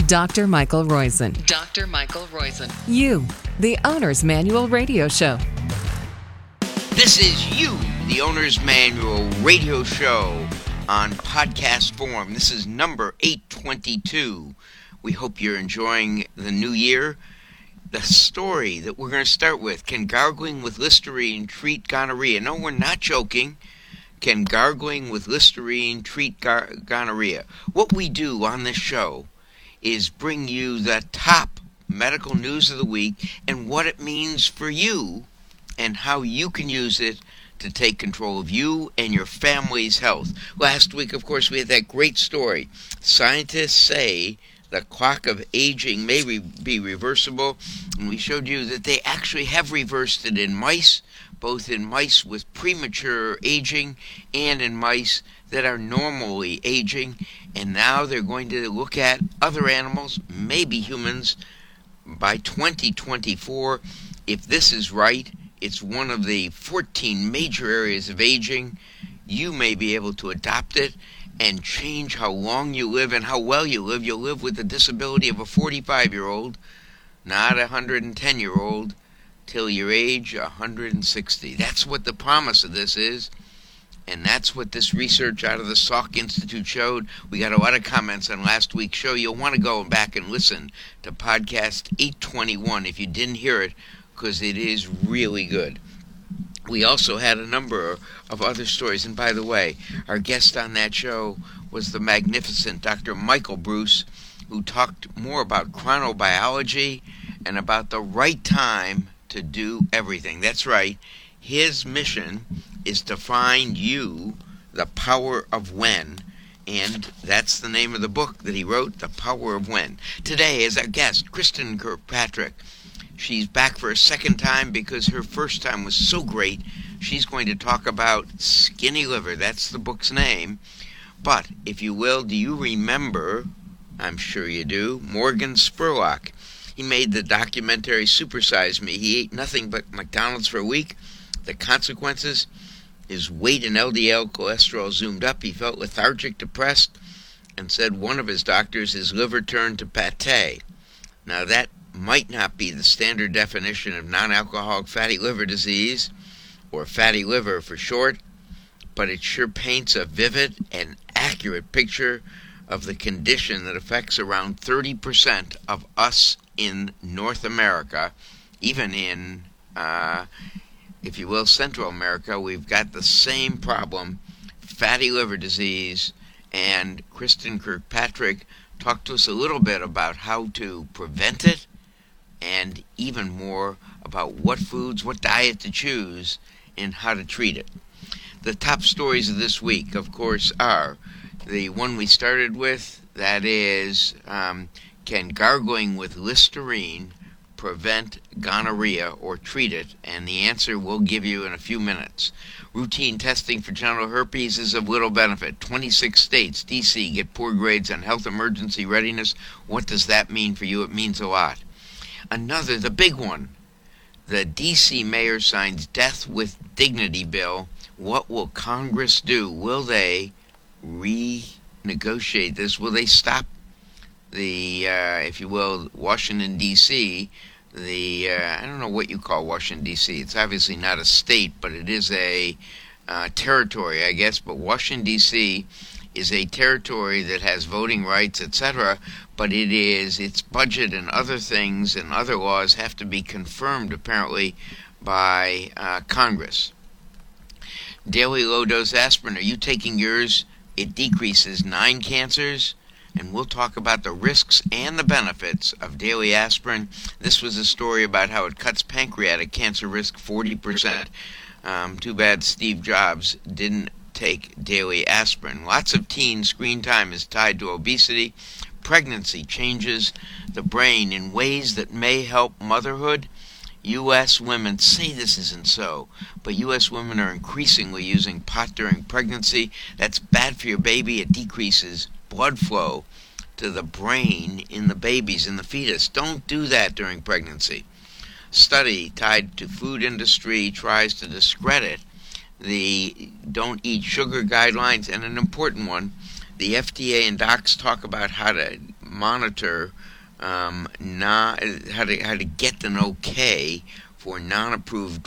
Dr. Michael Roizen. Dr. Michael Roizen. You, the Owner's Manual Radio Show. This is You, the Owner's Manual Radio Show on podcast form. This is number 822. We hope you're enjoying the new year. The story that we're going to start with, can gargling with Listerine treat gonorrhea? No, we're not joking. Can gargling with Listerine treat gonorrhea? What we do on this show is bring you the top medical news of the week and what it means for you and how you can use it to take control of you and your family's health. Last week, of course, we had that great story. Scientists say the clock of aging may be reversible, and we showed you that they actually have reversed it in mice, both in mice with premature aging and in mice that are normally aging. And now they're going to look at other animals, maybe humans, by 2024. If this is right, it's one of the 14 major areas of aging. You may be able to adopt it and change how long you live and how well you live. You'll live with the disability of a 45-year-old, not a 110-year-old, till your age 160. That's what the promise of this is. And that's what this research out of the Salk Institute showed. We got a lot of comments on last week's show. You'll want to go back and listen to podcast 821 if you didn't hear it, because it is really good. We also had a number of other stories. And by the way, our guest on that show was the magnificent Dr. Michael Breus, who talked more about chronobiology and about the right time to do everything. That's right. His mission is to find you the power of when, and that's the name of the book that he wrote, The Power of When. Today, as our guest, Kristen Kirkpatrick. She's back for a second time because her first time was so great. She's going to talk about skinny liver. That's the book's name. But, if you will, do you remember, I'm sure you do, Morgan Spurlock? He made the documentary Supersize Me. He ate nothing but McDonald's for a week. The consequences, his weight and LDL cholesterol zoomed up. He felt lethargic, depressed, and said one of his doctors, his liver turned to pate. Now that might not be the standard definition of non-alcoholic fatty liver disease, or fatty liver for short, but it sure paints a vivid and accurate picture of the condition that affects around 30% of us in North America. Even in, if you will, Central America, we've got the same problem, fatty liver disease. And Kristen Kirkpatrick talked to us a little bit about how to prevent it, and even more about what foods, what diet to choose, and how to treat it. The top stories of this week, of course, are the one we started with, that is, can gargling with Listerine prevent gonorrhea or treat it? And the answer we'll give you in a few minutes. Routine testing for genital herpes is of little benefit. 26 states, D.C., get poor grades on health emergency readiness. What does that mean for you? It means a lot. Another, the big one, the D.C. mayor signs Death with Dignity bill. What will Congress do? Will they renegotiate this? Will they stop the, if you will, Washington, D.C., I don't know what you call Washington, D.C. It's obviously not a state, but it is a territory, I guess. But Washington, D.C. is a territory that has voting rights, etc., but its budget and other things and other laws have to be confirmed, apparently, by Congress. Daily low-dose aspirin. Are you taking yours? It decreases 9 cancers. And we'll talk about the risks and the benefits of daily aspirin. This was a story about how it cuts pancreatic cancer risk 40%. Too bad Steve Jobs didn't take daily aspirin. Lots of teen screen time is tied to obesity. Pregnancy changes the brain in ways that may help motherhood. U.S. women say this isn't so, but U.S. women are increasingly using pot during pregnancy. That's bad for your baby. It decreases blood flow to the brain in the babies, in the fetus. Don't do that during pregnancy. Study tied to food industry tries to discredit the don't eat sugar guidelines, and an important one, the FDA and docs talk about how to monitor how to get an okay for non-approved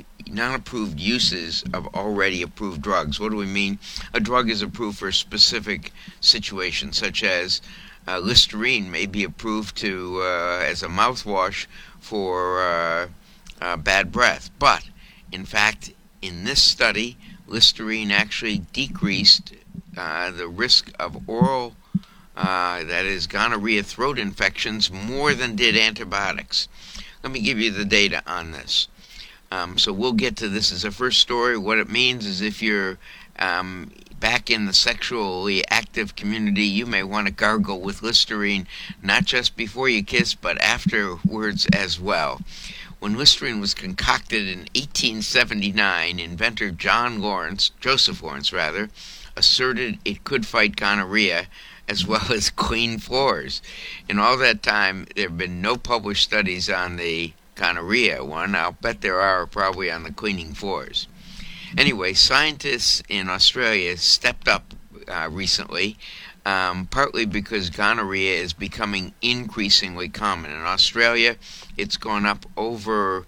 uses of already approved drugs. What do we mean? A drug is approved for a specific situation, such as Listerine may be approved to as a mouthwash for bad breath. But, in fact, in this study, Listerine actually decreased the risk of oral, that is gonorrhea throat infections, more than did antibiotics. Let me give you the data on this. So we'll get to this as a first story. What it means is if you're back in the sexually active community, you may want to gargle with Listerine, not just before you kiss, but afterwards as well. When Listerine was concocted in 1879, inventor Joseph Lawrence, asserted it could fight gonorrhea as well as clean floors. In all that time, there have been no published studies on the gonorrhea one. I'll bet there are probably on the cleaning floors. Anyway, scientists in Australia stepped up recently, partly because gonorrhea is becoming increasingly common. In Australia, it's gone up over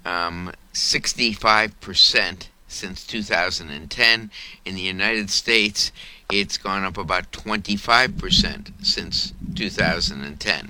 65% since 2010. In the United States, it's gone up about 25% since 2010.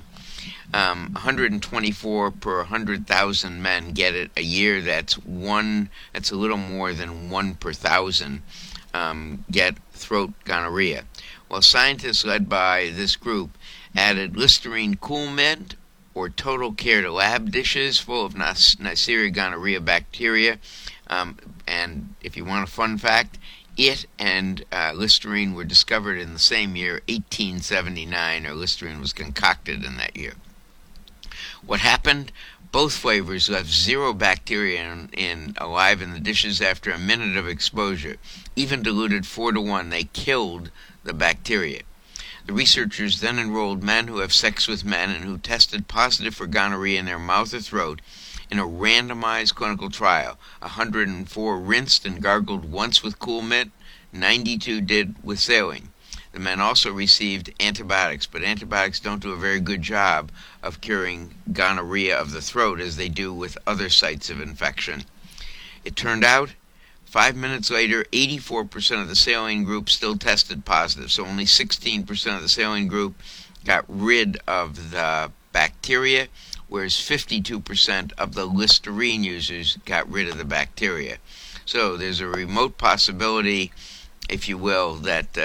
124 per 100,000 men get it a year. That's a little more than 1 per 1,000 get throat gonorrhea. Well, scientists led by this group added Listerine Cool Mint or Total Care to lab dishes full of Neisseria gonorrhea bacteria. And if you want a fun fact, it and Listerine were discovered in the same year, 1879, or Listerine was concocted in that year. What happened? Both flavors left zero bacteria alive in the dishes after a minute of exposure. Even diluted 4-to-1, they killed the bacteria. The researchers then enrolled men who have sex with men and who tested positive for gonorrhea in their mouth or throat in a randomized clinical trial. 104 rinsed and gargled once with Cool Mint, 92 did with saline. The men also received antibiotics, but antibiotics don't do a very good job of curing gonorrhea of the throat as they do with other sites of infection. It turned out, 5 minutes later, 84% of the saline group still tested positive, so only 16% of the saline group got rid of the bacteria, whereas 52% of the Listerine users got rid of the bacteria. So there's a remote possibility, if you will, that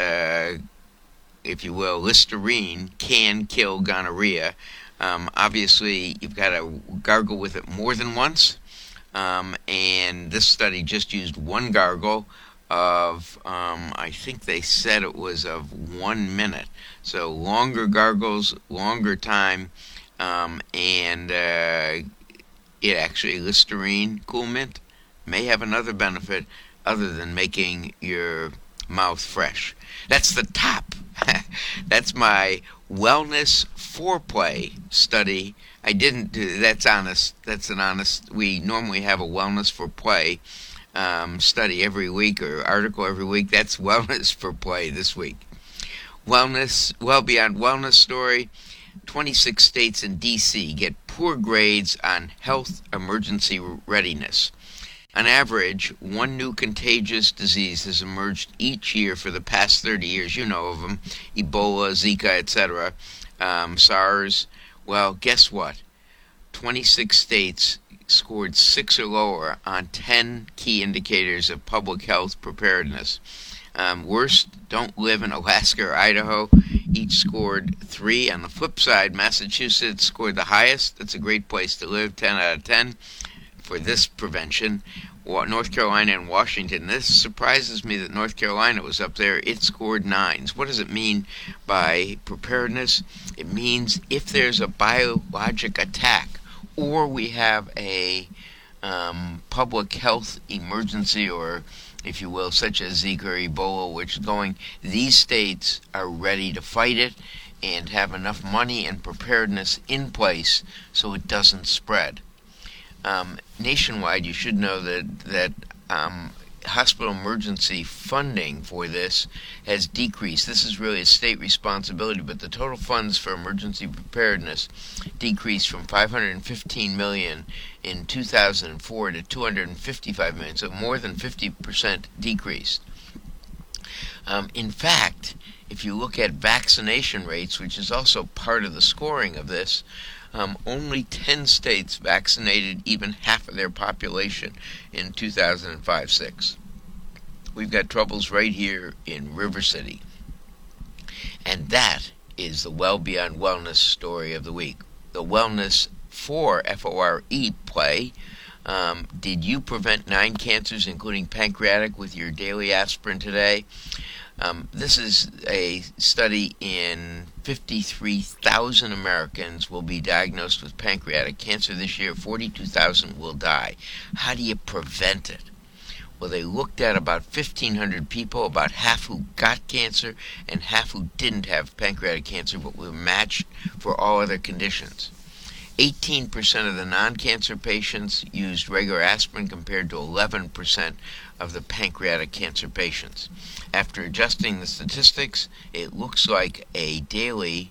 Listerine can kill gonorrhea. Obviously, you've got to gargle with it more than once, and this study just used one gargle of, I think they said it was of 1 minute. So longer gargles, longer time, and it actually, Listerine Cool Mint may have another benefit other than making your mouth fresh. That's the top. That's my wellness foreplay study. I didn't do that's honest. That's an honest. We normally have a wellness for play study every week or article every week. That's wellness for play this week. Wellness, well beyond wellness story. 26 states and D.C. get poor grades on health emergency readiness. On average, one new contagious disease has emerged each year for the past 30 years. You know of them: Ebola, Zika, etc., SARS. Well, guess what? 26 states scored 6 or lower on 10 key indicators of public health preparedness. Worst, don't live in Alaska or Idaho. Each scored 3. On the flip side, Massachusetts scored the highest. That's a great place to live, 10 out of 10 for this prevention. North Carolina and Washington. This surprises me that North Carolina was up there. It scored 9s. What does it mean by preparedness? It means if there's a biologic attack or we have a public health emergency, or if you will, such as Zika or Ebola, which is going, these states are ready to fight it and have enough money and preparedness in place so it doesn't spread. Nationwide, you should know that hospital emergency funding for this has decreased. This is really a state responsibility, but the total funds for emergency preparedness decreased from $515 million in 2004 to $255 million, so more than 50% decreased. In fact, if you look at vaccination rates, which is also part of the scoring of this, only 10 states vaccinated even half of their population in 2005-06. We've got troubles right here in River City. And that is the Well Beyond Wellness story of the week. The Wellness for FORE play. Did you prevent 9 cancers, including pancreatic, with your daily aspirin today? This is a study in 53,000 Americans will be diagnosed with pancreatic cancer this year. 42,000 will die. How do you prevent it? Well, they looked at about 1,500 people, about half who got cancer and half who didn't have pancreatic cancer but were matched for all other conditions. 18% of the non-cancer patients used regular aspirin compared to 11% of the pancreatic cancer patients. After adjusting the statistics, it looks like a daily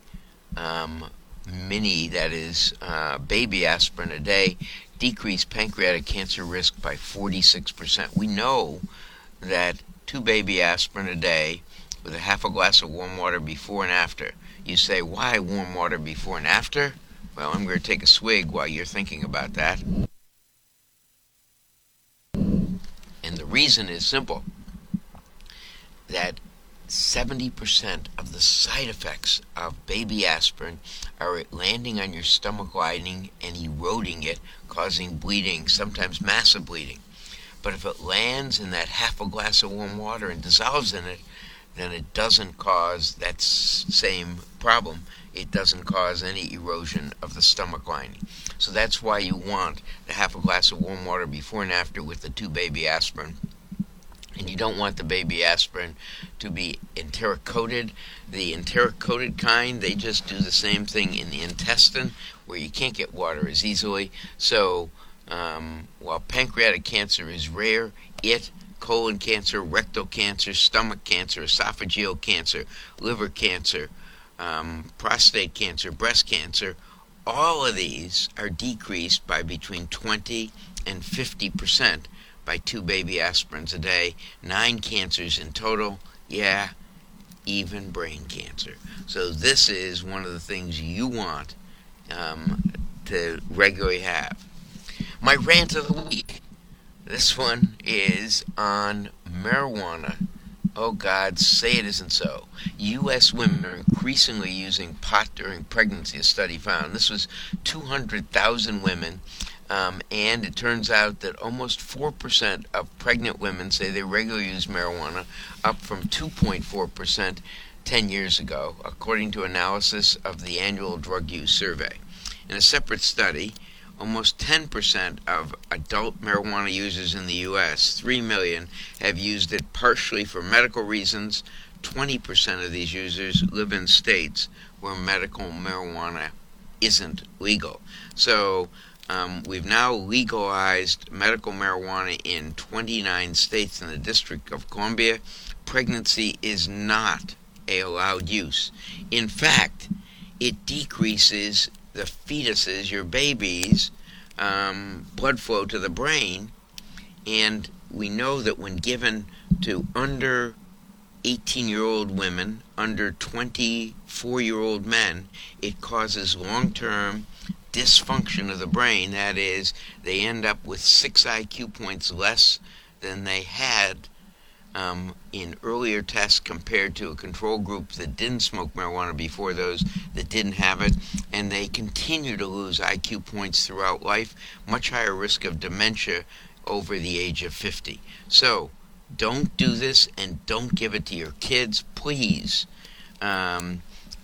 baby aspirin a day decreased pancreatic cancer risk by 46%. We know that 2 baby aspirin a day with a half a glass of warm water before and after. You say, why warm water before and after? Well, I'm going to take a swig while you're thinking about that. And the reason is simple, that 70% of the side effects of baby aspirin are landing on your stomach lining and eroding it, causing bleeding, sometimes massive bleeding. But if it lands in that half a glass of warm water and dissolves in it, then it doesn't cause that same problem. It doesn't cause any erosion of the stomach lining. So that's why you want the half a glass of warm water before and after with the 2 baby aspirin. And you don't want the baby aspirin to be enteric-coated. The enteric-coated kind, they just do the same thing in the intestine where you can't get water as easily. So while pancreatic cancer is rare, colon cancer, rectal cancer, stomach cancer, esophageal cancer, liver cancer, prostate cancer, breast cancer, all of these are decreased by between 20 and 50% by 2 baby aspirins a day. 9 cancers in total, even brain cancer. So this is one of the things you want to regularly have. My rant of the week. This one is on marijuana. Oh God, say it isn't so. U.S. women are increasingly using pot during pregnancy, a study found. This was 200,000 women, and it turns out that almost 4% of pregnant women say they regularly use marijuana, up from 2.4% 10 years ago, according to analysis of the annual drug use survey. In a separate study, almost 10% of adult marijuana users in the U.S., 3 million, have used it partially for medical reasons. 20% of these users live in states where medical marijuana isn't legal. So we've now legalized medical marijuana in 29 states in the District of Columbia. Pregnancy is not an allowed use. In fact, it decreases the fetuses, your babies, blood flow to the brain, and we know that when given to under 18-year-old women, under 24-year-old men, it causes long-term dysfunction of the brain. That is, they end up with 6 IQ points less than they had in earlier tests compared to a control group that didn't smoke marijuana before those that didn't have it, and they continue to lose IQ points throughout life, much higher risk of dementia over the age of 50. So don't do this, and don't give it to your kids, please. And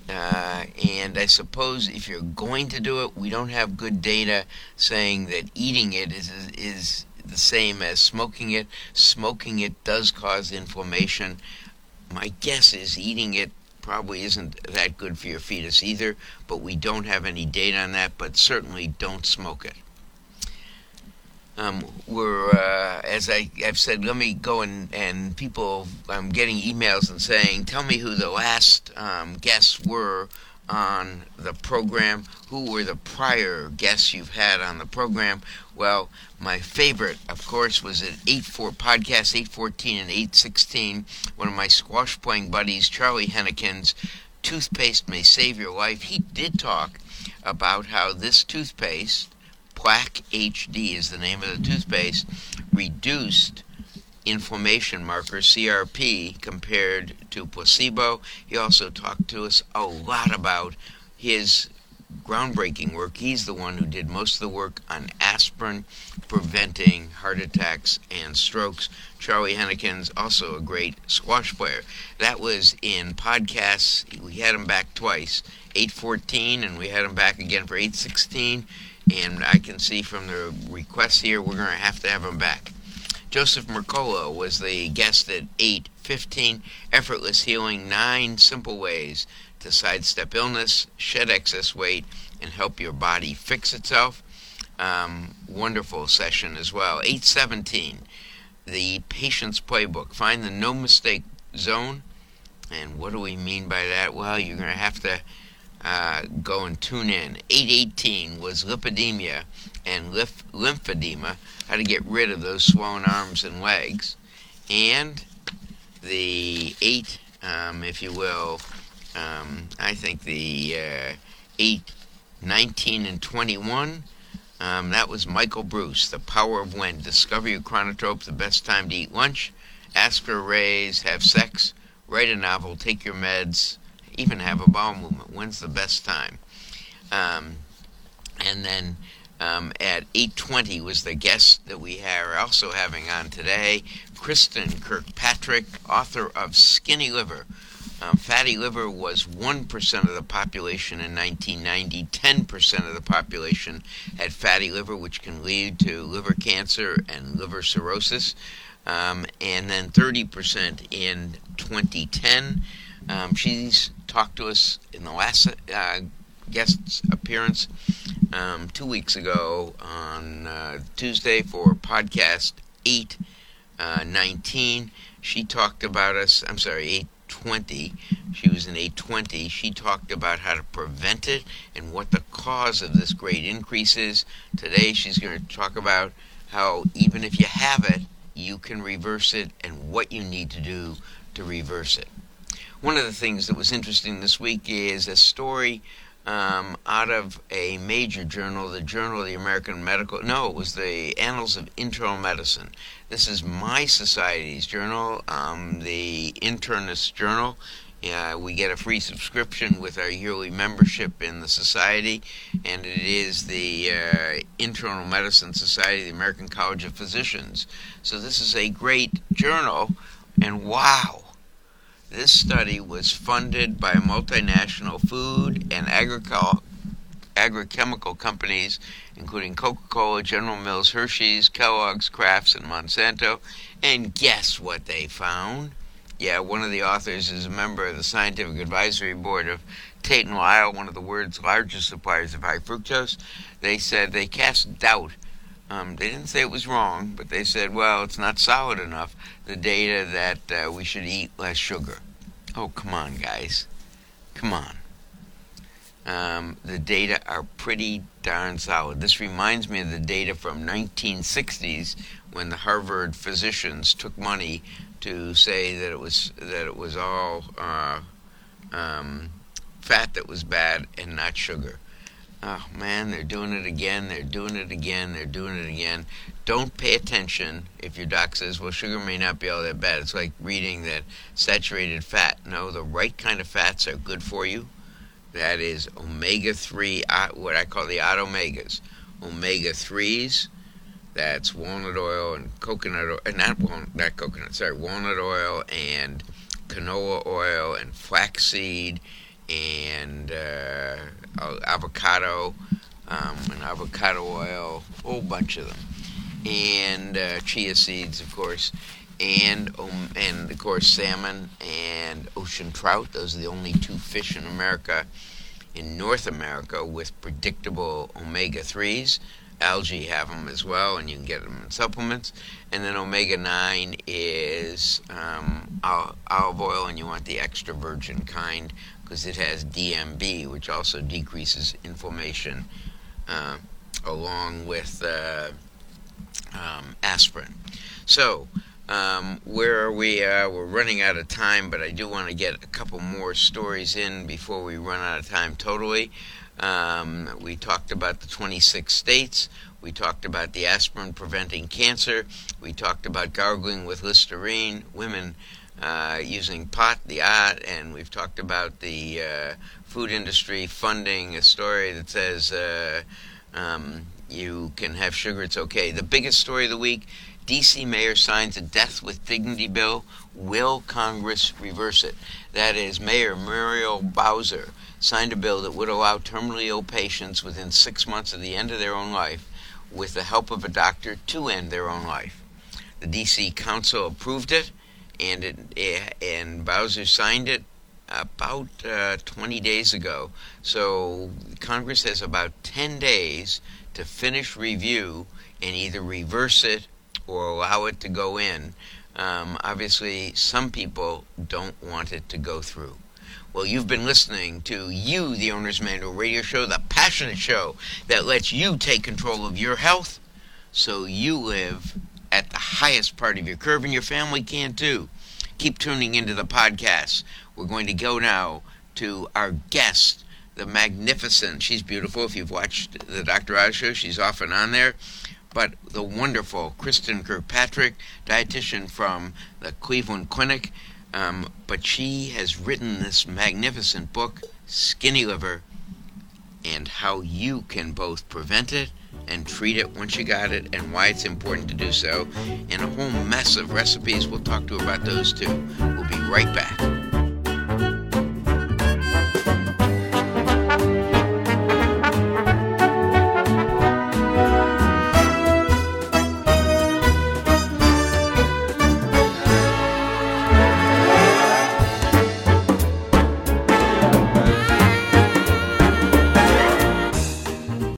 I suppose if you're going to do it, we don't have good data saying that eating it is the same as smoking it. Smoking it does cause inflammation. My guess is eating it probably isn't that good for your fetus either, but we don't have any data on that, but certainly don't smoke it. As I've said, let me go and people, I'm getting emails and saying, tell me who the last guests were on the program. Who were the prior guests you've had on the program? Well, my favorite, of course, was at podcast 814 and 816. One of my squash playing buddies, Charlie Hennekins, Toothpaste May Save Your Life. He did talk about how this toothpaste, Plaque HD is the name of the toothpaste, reduced inflammation marker, CRP, compared to placebo. He also talked to us a lot about his groundbreaking work. He's the one who did most of the work on aspirin preventing heart attacks and strokes. Charlie Hennekins, also a great squash player. That was in podcasts. We had him back twice, 814, and we had him back again for 816. And I can see from the requests here, we're going to have him back. Joseph Mercola was the guest at 8:15. Effortless Healing, 9 simple ways to sidestep illness, shed excess weight, and help your body fix itself. Wonderful session as well. 8:17, the Patient's Playbook. Find the no mistake zone. And what do we mean by that? Well, you're going to have to go and tune in. 8:18 was lipidemia and lymphedema, how to get rid of those swollen arms and legs. And the 8, if you will, I think the 8:19 and 21, that was Michael Bruce, The Power of When. Discover your chronotrope, the best time to eat lunch, ask for a raise, have sex, write a novel, take your meds, even have a bowel movement. When's the best time? And then at 8:20 was the guest that we are also having on today, Kristen Kirkpatrick, author of Skinny Liver. Fatty liver was 1% of the population in 1990. 10% of the population had fatty liver, which can lead to liver cancer and liver cirrhosis. And then 30% in 2010. She's talked to us in the last guest's appearance 2 weeks ago on Tuesday for podcast 8:19. She talked about us, 8:20. She was in 8:20. She talked about how to prevent it and what the cause of this great increase is. Today she's going to talk about how even if you have it, you can reverse it and what you need to do to reverse it. One of the things that was interesting this week is a story out of a major journal, the Journal of the American Medical, it was the Annals of Internal Medicine. This is my society's journal, the Internist Journal. We get a free subscription with our yearly membership in the society, and it is the Internal Medicine Society of the American College of Physicians. So this is a great journal, and wow! This study was funded by multinational food and agrochemical companies, including Coca-Cola, General Mills, Hershey's, Kellogg's, Kraft's, and Monsanto. And guess what they found? Yeah, one of the authors is a member of the Scientific Advisory Board of Tate & Lyle, one of the world's largest suppliers of high fructose. They said they cast doubt. They didn't say it was wrong, but they said, well, it's not solid enough, the data that we should eat less sugar. Oh, come on, guys. Come on. The data are pretty darn solid. This reminds me of the data from 1960s when the Harvard physicians took money to say that it was all fat that was bad and not sugar. Oh, man, they're doing it again. Don't pay attention if your doc says, well, sugar may not be all that bad. It's like reading that saturated fat. No, the right kind of fats are good for you. That is omega-3, what I call the odd omegas. Omega-3s, that's walnut oil and coconut oil, walnut oil and canola oil and flaxseed and avocado, and avocado oil, a whole bunch of them, and chia seeds, of course, and of course salmon and ocean trout. Those are the only 2 fish in North America with predictable omega-3s. algae have them as well, and you can get them in supplements. And then omega-9 is olive oil, and you want the extra virgin kind because it has DMB, which also decreases inflammation, along with aspirin. So, where are we? We're running out of time, but I do want to get a couple more stories in before we run out of time totally. We talked about the 26 states. We talked about the aspirin preventing cancer. We talked about gargling with Listerine, women using pot, and we've talked about the food industry funding a story that says you can have sugar, it's okay. The biggest story of the week, D.C. mayor signs a Death with Dignity bill. Will Congress reverse it? That is, Mayor Muriel Bowser signed a bill that would allow terminally ill patients within 6 months of the end of their own life, with the help of a doctor, to end their own life. The D.C. Council approved it, and Bowser signed it about 20 days ago. So Congress has about 10 days to finish review and either reverse it or allow it to go in. Obviously, some people don't want it to go through. Well, you've been listening to You, the Owner's Manual Radio Show, the passionate show that lets you take control of your health so you live at the highest part of your curve, and your family can too. Keep tuning into the podcast. We're going to go now to our guest, the magnificent, she's beautiful. If you've watched the Dr. Oz show, she's often on there. But the wonderful Kristen Kirkpatrick, dietitian from the Cleveland Clinic. But she has written this magnificent book, Skinny Liver, and how you can both prevent it and treat it once you got it, and why it's important to do so, and a whole mess of recipes. We'll talk to her about those too. We'll be right back.